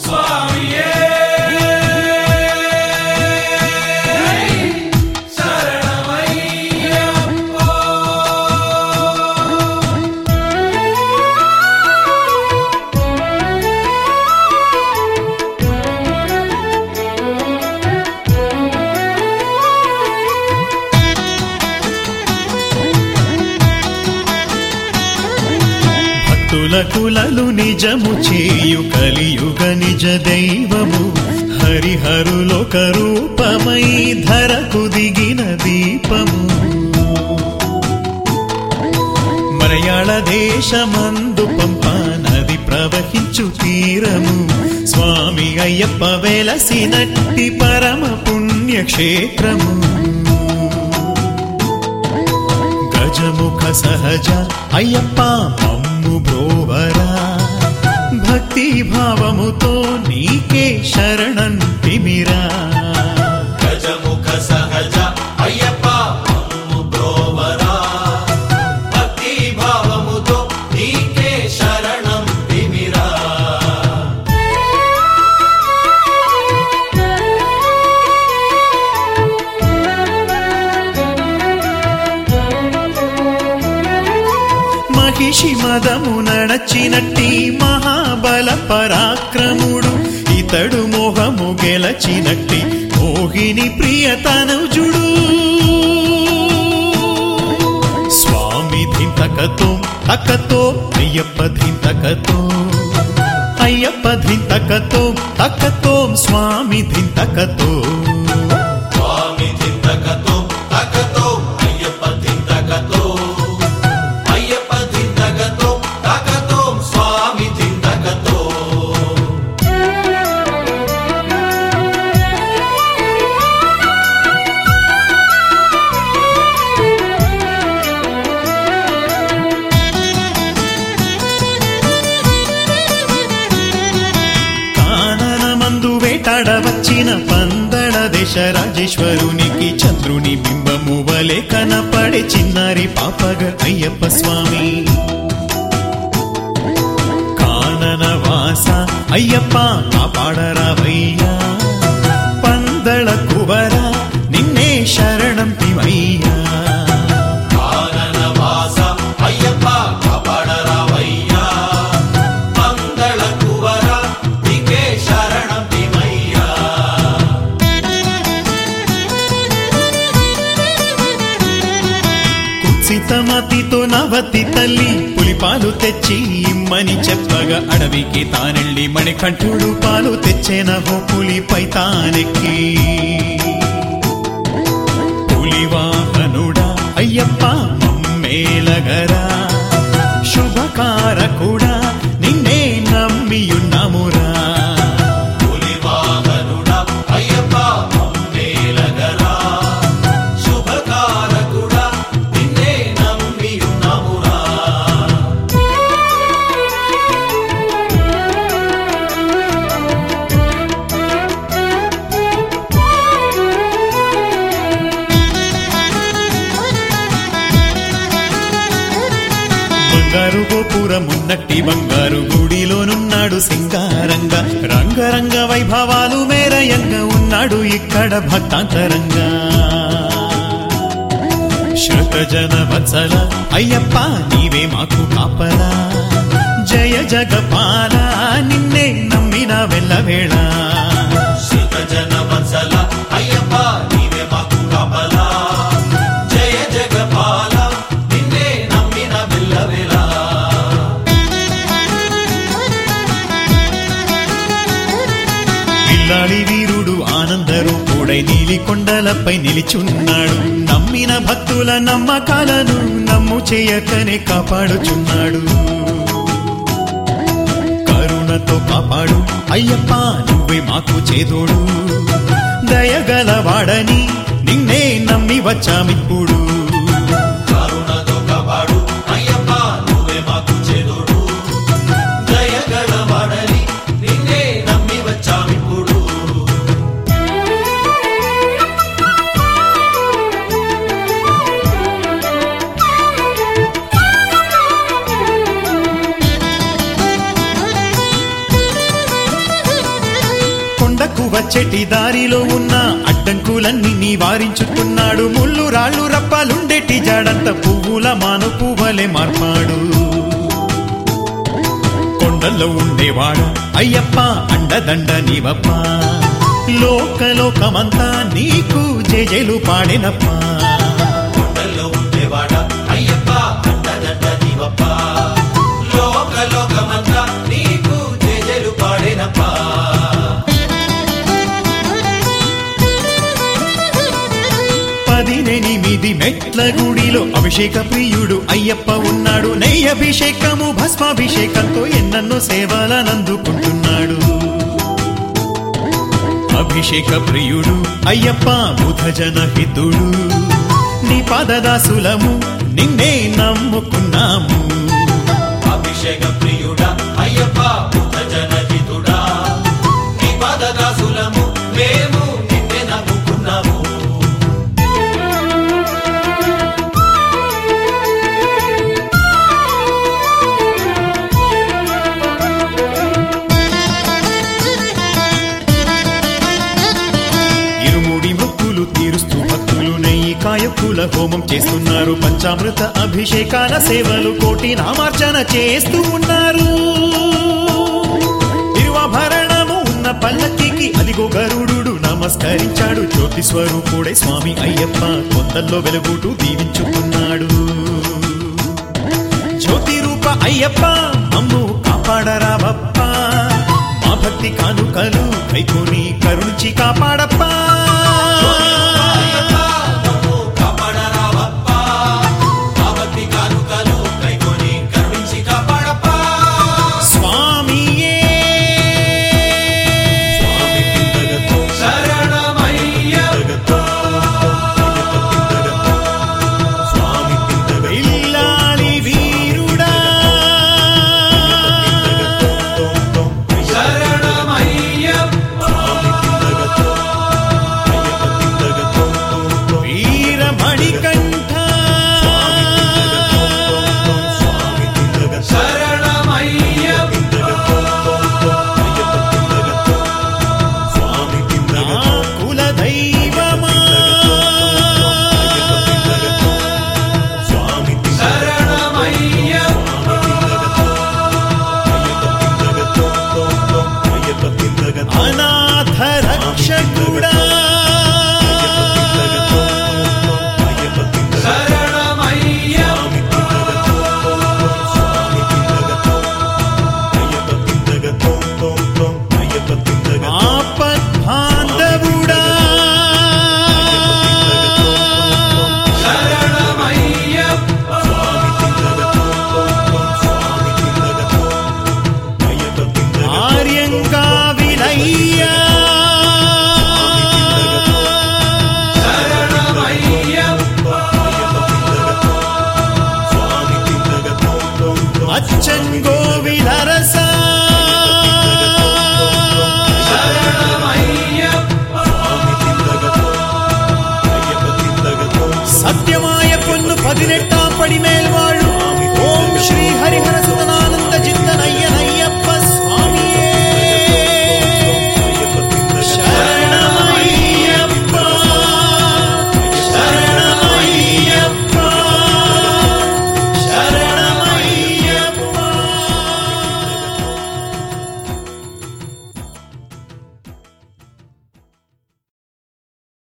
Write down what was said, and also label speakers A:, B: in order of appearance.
A: కులకులలు నిజము చేయు కలియుగ నిజ దైవము హరిహరులోక రూపమై ధరకు దిగిన దీపము మలయాళ దేశమందు పంపా నది ప్రవహించు తీరము స్వామి అయ్యప్ప వెలసినట్టి పరమ పుణ్యక్షేత్రము గజముఖ సహజ అయ్యప్ప బ్రోవరా భక్తి భావముతో నీకే శరణంటిమిరా
B: గజముఖ సహజ అయ్యప్ప మమ్ము బ్రోవరా భక్తి భావముతో నీకే శరణంటిమిరా
A: మహిషి మదము నడచినట్టి మహాబల పరాక్రముడు ఇతడు మోహము గెలచినట్టి మోహిని ప్రియతనుజుడు స్వామి ధింతకతో తకతో అయ్యప్ప ధింతకతో అయ్యప్ప ధింతకతో తకతో స్వామి ధింతకతో
B: స్వామి ధింతకతో తకతో అయ్యప్ప ధింతకతో
A: వచ్చిన పందళ దేశ రాజేశ్వరునికి చంద్రుని బింబము వలె కనపడే చిన్నారి పాపగ అయ్యప్ప స్వామి కాననవాస అయ్యప్ప కాపాడరావయ్యా పందళ కువరా నిన్నే శరణం తివయ్యా
B: కాననవాస అయ్యప్ప కాపాడరావయ్యా పందళ కువరా నీకే శరణం
A: సీతమతితో నవతి తల్లి పులిపాలు తెచ్చి ఇమ్మని చెప్పగా అడవికి తానెళ్ళి మణికంఠుడు పాలు తెచ్చేనవో పులిపై తానెక్కి పులివాహనుడా అయ్యప్ప మమ్మేలగరా శుభకారకుడా నిన్నే నమ్మియున్నామురా
B: పులివాహనుడా అయ్యప్ప మమ్మేలగరా
A: బంగారు గోపురమున్నట్టి బంగారు గుడిలోనున్నాడు సింగారంగా రంగరంగ వైభవాలు మేరయంగా ఉన్నాడు ఇక్కడ భక్తాంతరంగా శృతజన వత్సల అయ్యప్ప నీవే మాకు కాపలా జయ జగపాల నిన్నే నమ్మిన వెళ్ళవేళ
B: శృతజన వత్సల అయ్యప్ప నీవే మాకు కాపలా జయ జగపాల నిన్నే నమ్మిన వెళ్ళవేళ
A: పిల్లాడి వీరుడు ఆనందరూపుడై నీలి కొండలపై నిలిచున్నాడు నమ్మిన భక్తుల నమ్మకాలను నమ్ము చేయకనే కాపాడుచున్నాడు కరుణతో కాపాడు అయ్యప్ప నువ్వే మాకు చేదోడు దయగలవాడని నిన్నే నమ్మి వచ్చామిప్పుడు
B: కరుణతో కాపాడు అయ్యప్ప నువ్వే మాకు చేదోడు దయగలవాడని నిన్నే నమ్మి వచ్చామిప్పుడు
A: కొండకు వచ్చేటి దారిలో ఉన్న అడ్డంకులన్నీ నివారించుతున్నాడు. ముళ్ళు రాళ్ళు రప్పలుండేటి జాడంత పువ్వుల మాను పువ్వలే మార్పాడు. కొండల్లో ఉండేవాడు అయ్యప్ప అండదండ నీవప్ప, లోకమంతా నీకు జేజేలు పాడేనప్పా.
B: కొండల్లో ఉండేవాడా అయ్యప్ప అండదండ నీవప్ప, లోకమంతా నీకు జేజేలు పాడేనప్పా.
A: 18 మెట్ల గుడిలో అభిషేక ప్రియుడు అయ్యప్ప ఉన్నాడు. నెయ్యభిషేకము భస్మాభిషేకంతో ఎన్నెన్నో సేవలనందుకుంటున్నాడు. అభిషేక ప్రియుడు అయ్యప్ప బుధజన హితుడు, నీ పాదదాసులము నిన్నే నమ్ముకున్నాము.
B: అభిషేక ప్రియుడా అయ్యప్ప బుద్ధజన హితుడా, నీ పాదదాసులము మేము నిన్నే నమ్ముకున్నాము.
A: ఇరుముడి మొక్కులు తీరుస్తూ భక్తులు నెయ్యి కాయకుల హోమం చేస్తున్నారు. పంచామృత అభిషేకాల సేవలు కోటి నామార్చన చేస్తూ ఉన్నారు. తిరువాభరణము ఉన్న పల్లకికి అదిగో గరుడు నమస్కరించాడు. జ్యోతి స్వరూపుడే స్వామి అయ్యప్ప కొండల్లో వెలుగుతూ దీవించుకున్నాడు. జ్యోతి రూప అయ్యప్ప మమ్ము కాపాడరావప్ప, మా భక్తి కానుకలు కైకొని కరుణించి కాపాడప్పా.